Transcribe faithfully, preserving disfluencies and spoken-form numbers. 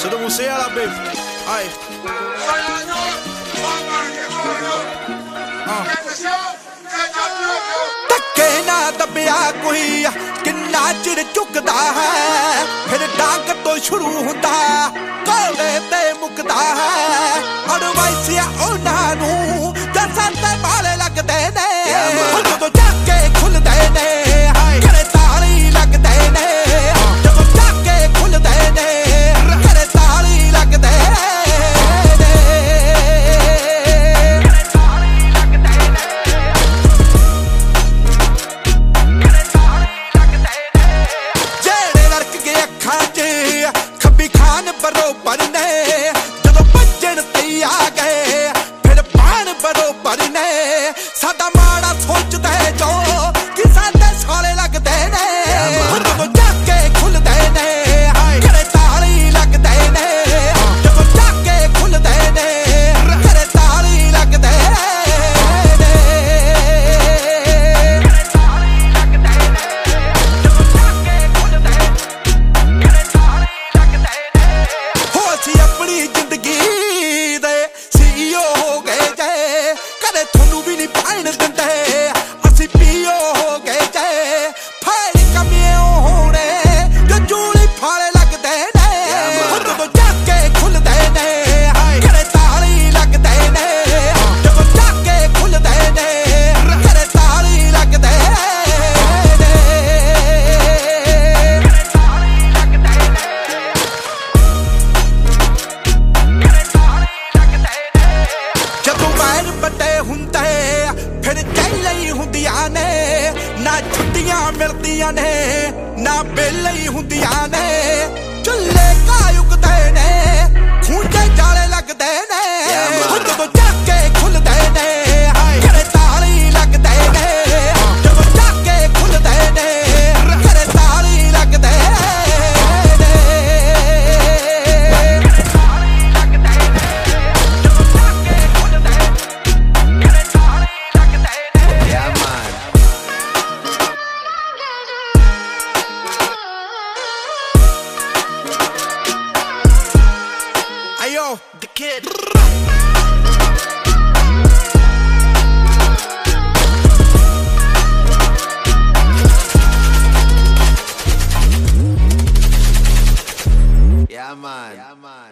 ਸਿੱਧੂ ਮੂਸੇ ਵਾਲਾ ਬੇ ਆਏ ਧੱਕੇ ਨਾ ਦੱਬਿਆ ਕੋਈ ਕਿੰਨਾ ਚਿਰ ਝੁਕਦਾ ਹੈ ਫਿਰ ਡਾਂਗ ਤੋਂ ਸ਼ੁਰੂ ਹੁੰਦਾ ਕੋਲੇ ਤੇ ਮੁੱਕਦਾ ਹੈ ਅੜਵਾਈਸਿਆ ਉਹਨਾਂ ਨੂੰ ਜੱਸਾਂ ਤੇ ਮਾਲੇ ਲੱਗਦੇ ਨੇ ਜਦੋਂ ਚੱਕ ਕੇ ਖੁੱਲਦੇ ਨੇ ਘਰੇ ਤਾਲੀ ਲੱਗਦੇ ਨੇ ਜਦੋਂ ਚੱਕ ਕੇ ਖੁੱਲਦੇ ਨੇ ਘਰੇ ਤਾਲੀ ਲੱਗਦੇ बरोबर ने जदों भज्जण ते आ गए फिर पान बरोबर ने साडा माड़ा सोचदे जो कि साडे साले लगदे ने जदों जाके खुलदे ने घरे ताली लगदे ने जदों जाके खुलदे ने घरे ताली लगदे अपनी जिंदगी दे सीईओ हो गए जे कदे थोनू भी नहीं पाइन दिंदे असी पीओ हो गए जे फाइल कमियों होने जो जूली फाले लगदे ने जदों जाके खुलदे ने घरे ताली लगदे ने जदों जाके खुलदे ने घरे ताली लगदे ਵੱਡੇ ਹੁੰਦੇ ਫਿਰ ਜੇਲਾਂ ਹੀ ਹੁੰਦੀਆਂ ਨੇ ਨਾ ਛੁੱਟੀਆਂ ਮਿਲਦੀਆਂ ਨੇ ਨਾ ਵੇਲੇ ਹੀ ਹੁੰਦੀਆਂ ਨੇ ਚੁੱਲੇ ਕਾਯੁਕਦੇ ਨੇ ਖੂੰਜੇ ਜਾਲੇ ਲੱਗਦੇ ਨੇ ਜਦੋਂ ਚੱਕ ਕੇ ਖੁੱਲਦੇ ਨੇ ਘਰੇ ਤਾਲੀ ਲੱਗਦੇ ਨੇ ਜਦੋਂ ਚੱਕ ਕੇ ਖੁੱਲਦੇ ਨੇ ਘਰੇ ਤਾਲੀ ਲੱਗਦੇ Ayo, the kid. Yeah, man. Yeah, man.